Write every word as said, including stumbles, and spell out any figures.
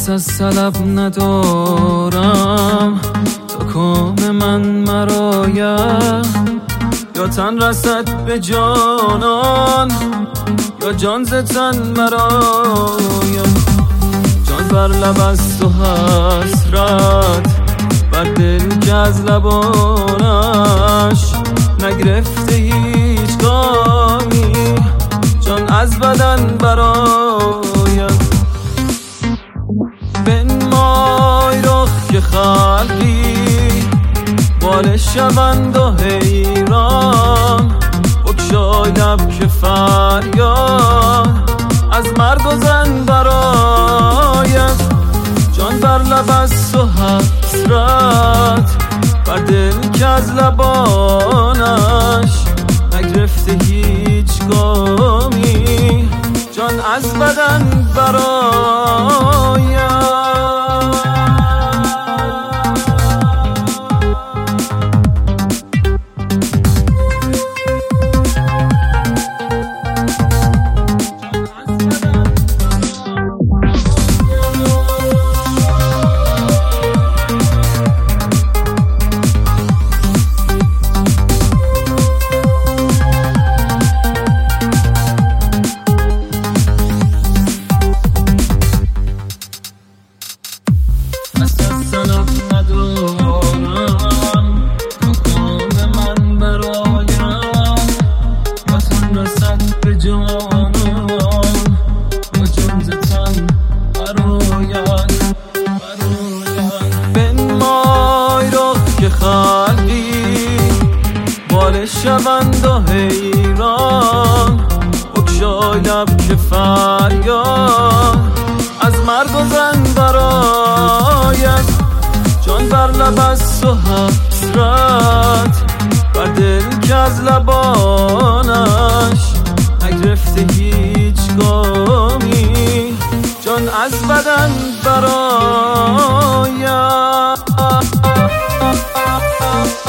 کس از طلب ندارم تا کام من مراید، یا تن رسد به جانان یا جان ز تن مراید. جان بر لب است و حسرت بر دل که از لبانش نگرفته هیچ کامی، جان از بدن براید. بنمای رخ که خلقی بال شوند و حیران، بگشای لب که فریاد از مرد و زن براید. جان بر لب است و حسرت بر دل که از لبانش نگرفته هیچ گامی، جان از بدن براید. بنمای رخ که خلقی بال شوند و حیران، بگشای لب که فریاد از مرد و زن براید. جان بر لب است و حسرت بر دل که از لبانش نگرفته هیچ گامی، جان از بدن براید.